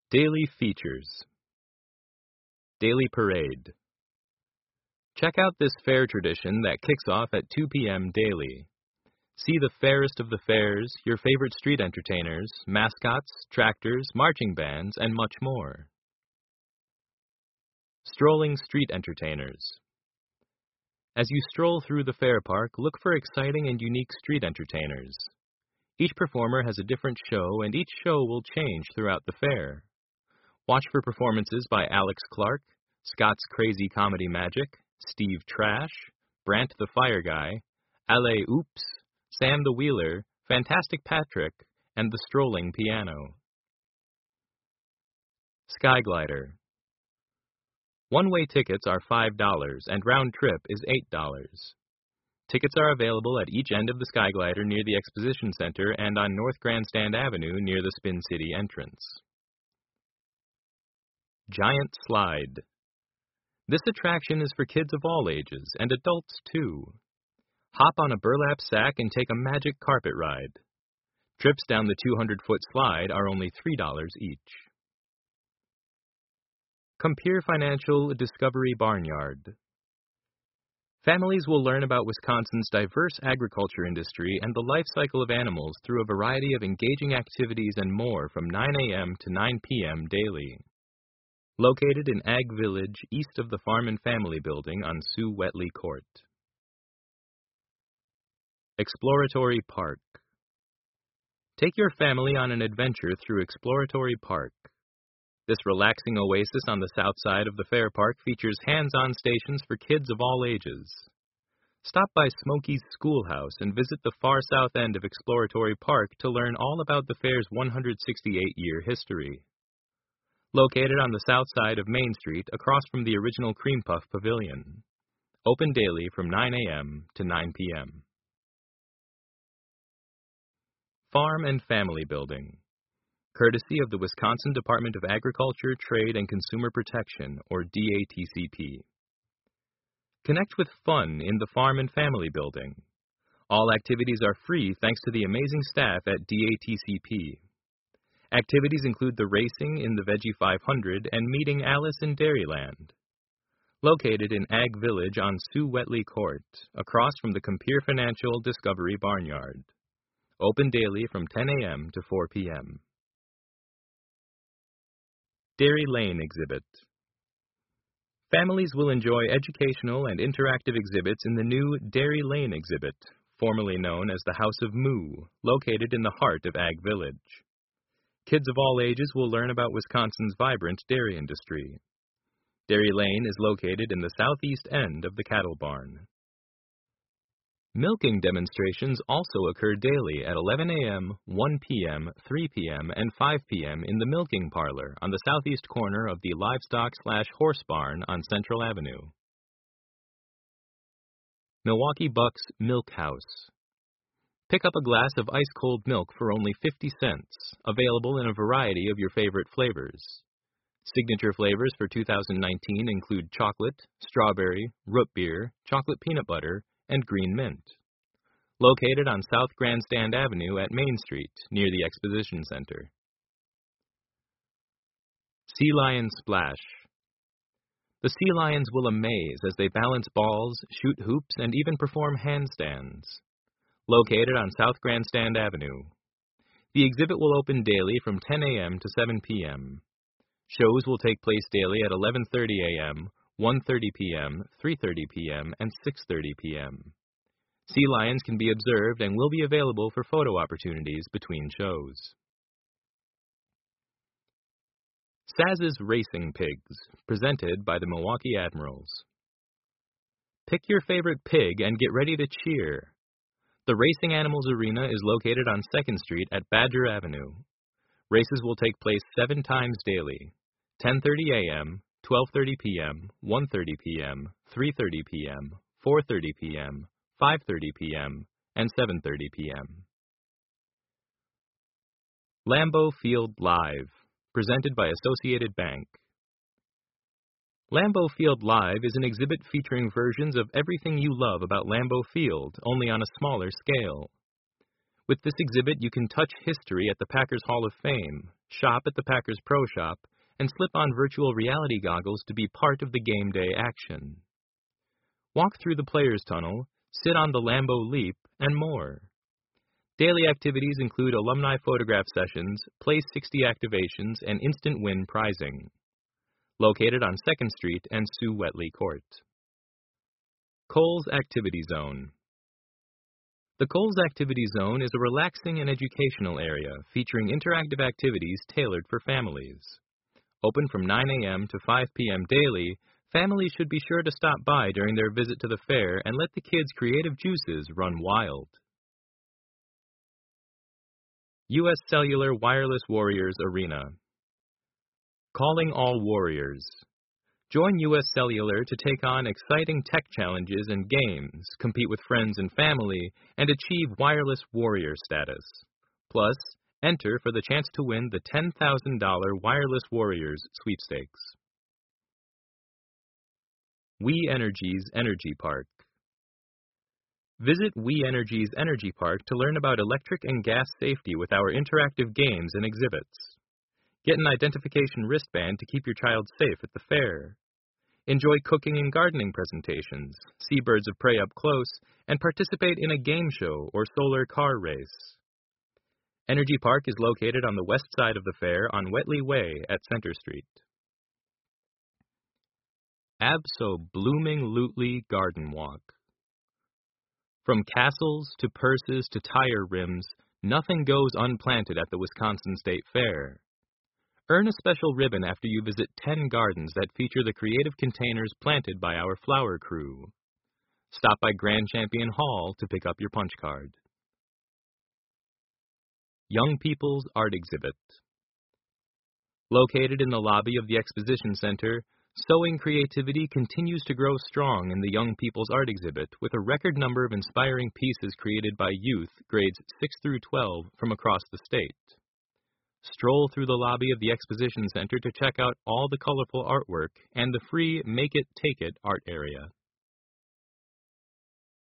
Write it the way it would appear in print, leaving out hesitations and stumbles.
Daily features. Daily parade. Check out this fair tradition that kicks off at 2 p.m. daily. See the fairest of the fairs, your favorite street entertainers, mascots, tractors, marching bands, and much more. Strolling street entertainers. As you stroll through the fair park, look for exciting and unique street entertainers. Each performer has a different show, and each show will change throughout the fair. Watch for performances by Alex Clark, Scott's Crazy Comedy Magic, Steve Trash, Brant the Fire Guy, Ale Oops, Sam the Wheeler, Fantastic Patrick, and the Strolling Piano. Skyglider. One-way tickets are $5 and round trip is $8. Tickets are available at each end of the Skyglider near the Exposition Center and on North Grandstand Avenue near the Spin City entrance. Giant Slide. This attraction is for kids of all ages, and adults too. Hop on a burlap sack and take a magic carpet ride. Trips down the 200-foot slide are only $3 each. Compeer Financial Discovery Barnyard. Families will learn about Wisconsin's diverse agriculture industry and the life cycle of animals through a variety of engaging activities and more from 9 a.m. to 9 p.m. daily. Located in Ag Village, east of the Farm and Family Building on Sue Wetley Court. Exploratory Park. Take your family on an adventure through Exploratory Park. This relaxing oasis on the south side of the fair park features hands-on stations for kids of all ages. Stop by Smokey's Schoolhouse and visit the far south end of Exploratory Park to learn all about the fair's 168-year history. Located on the south side of Main Street across from the original Cream Puff Pavilion. Open daily from 9 a.m. to 9 p.m. Farm and Family Building. Courtesy of the Wisconsin Department of Agriculture, Trade, and Consumer Protection, or DATCP. Connect with fun in the Farm and Family Building. All activities are free thanks to the amazing staff at DATCP. Activities include the racing in the Veggie 500 and meeting Alice in Dairyland. Located in Ag Village on Sue Wetley Court, across from the Compeer Financial Discovery Barnyard. Open daily from 10 a.m. to 4 p.m. Dairy Lane Exhibit. Families will enjoy educational and interactive exhibits in the new Dairy Lane Exhibit, formerly known as the House of Moo, located in the heart of Ag Village. Kids of all ages will learn about Wisconsin's vibrant dairy industry. Dairy Lane is located in the southeast end of the cattle barn. Milking demonstrations also occur daily at 11 a.m., 1 p.m., 3 p.m., and 5 p.m. in the milking parlor on the southeast corner of the livestock/horse barn on Central Avenue. Milwaukee Bucks Milk House. Pick up a glass of ice-cold milk for only 50 cents, available in a variety of your favorite flavors. Signature flavors for 2019 include chocolate, strawberry, root beer, chocolate peanut butter, and green mint. Located on South Grandstand Avenue at Main Street, near the Exposition Center. Sea Lion Splash. The sea lions will amaze as they balance balls, shoot hoops, and even perform handstands. Located on South Grandstand Avenue. The exhibit will open daily from 10 a.m. to 7 p.m. Shows will take place daily at 11:30 a.m., 1:30 p.m., 3:30 p.m., and 6:30 p.m. Sea lions can be observed and will be available for photo opportunities between shows. Saz's Racing Pigs, presented by the Milwaukee Admirals. Pick your favorite pig and get ready to cheer. The Racing Animals Arena is located on 2nd Street at Badger Avenue. Races will take place 7 times daily, 10:30 a.m., 12:30 p.m., 1:30 p.m., 3:30 p.m., 4:30 p.m., 5:30 p.m., and 7:30 p.m. Lambeau Field Live, presented by Associated Bank. Lambeau Field Live is an exhibit featuring versions of everything you love about Lambeau Field, only on a smaller scale. With this exhibit, you can touch history at the Packers Hall of Fame, shop at the Packers Pro Shop, and slip on virtual reality goggles to be part of the game day action. Walk through the Players Tunnel, sit on the Lambeau Leap, and more. Daily activities include alumni photograph sessions, Play 60 activations, and instant win prizing. Located on 2nd Street and Sue Wetley Court. Kohl's Activity Zone. The Kohl's Activity Zone is a relaxing and educational area featuring interactive activities tailored for families. Open from 9 a.m. to 5 p.m. daily, families should be sure to stop by during their visit to the fair and let the kids' creative juices run wild. U.S. Cellular Wireless Warriors Arena. Calling all warriors. Join U.S. Cellular to take on exciting tech challenges and games, compete with friends and family, and achieve wireless warrior status. Plus, enter for the chance to win the $10,000 Wireless Warriors sweepstakes. We Energy's Energy Park. Visit We Energy's Energy Park to learn about electric and gas safety with our interactive games and exhibits. Get an identification wristband to keep your child safe at the fair. Enjoy cooking and gardening presentations, see birds of prey up close, and participate in a game show or solar car race. Energy Park is located on the west side of the fair on Wetley Way at Center Street. Abso-blooming-lutely Garden Walk. From castles to purses to tire rims, nothing goes unplanted at the Wisconsin State Fair. Earn a special ribbon after you visit 10 gardens that feature the creative containers planted by our flower crew. Stop by Grand Champion Hall to pick up your punch card. Young People's Art Exhibit. Located in the lobby of the Exposition Center, sewing creativity continues to grow strong in the Young People's Art Exhibit with a record number of inspiring pieces created by youth grades 6 through 12 from across the state. Stroll through the lobby of the Exposition Center to check out all the colorful artwork and the free Make It, Take It art area.